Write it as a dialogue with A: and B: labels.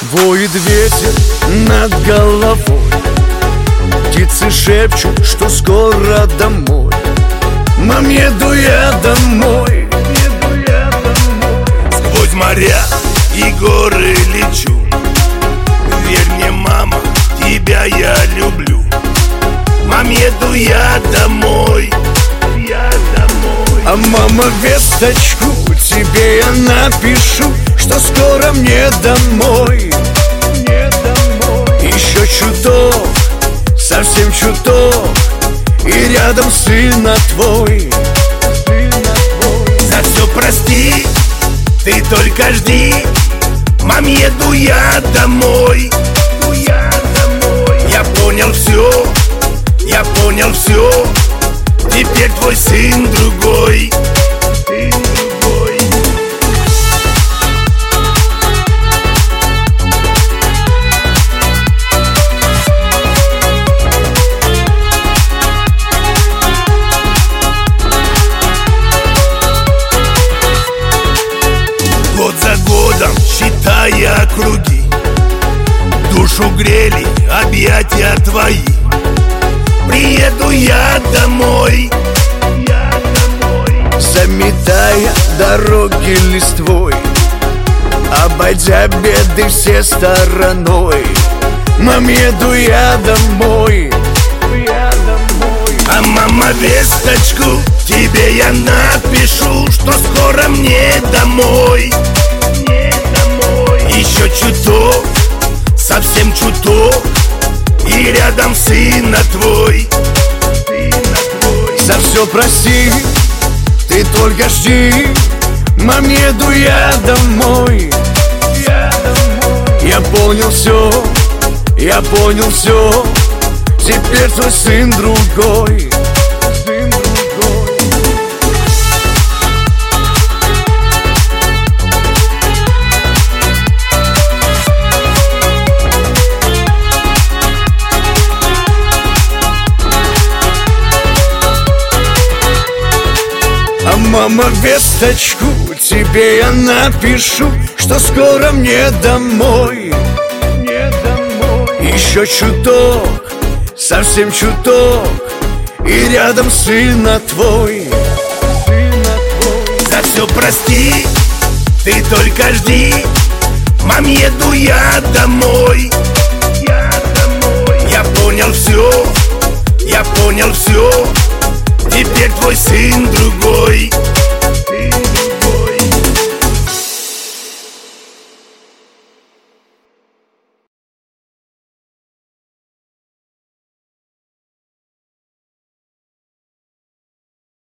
A: Воет ветер над головой, птицы шепчут, что скоро домой. Мам, еду я домой,
B: сквозь моря и горы лечу. Верь мне, мама, тебя я люблю. Мам, еду я домой,
A: А мама, весточку тебе я напишу, что скоро мне домой. Еще чуток, совсем чуток, и рядом сына твой.
B: За все прости, ты только жди. Мам, еду я домой. Я понял все, я понял все. Теперь твой сын другой. Год за годом, считая круги, душу грели объятия твои. Приеду я домой,
A: заметая дороги листвой, обойдя беды все стороной. Мам, еду я домой.
B: А мама, весточку тебе я напишу, что скоро мне домой. Еще чуток, совсем чуток, и рядом сына твой.
A: За все прости, ты только жди. Мам, еду я домой. Я понял все, я понял все. Теперь твой сын другой. А мама, весточку тебе я напишу, что скоро мне домой. Еще чуток, совсем чуток, и рядом сына твой.
B: За все прости, ты только жди. Мам, еду я домой. Я понял все, я понял все. Теперь твой сын другой.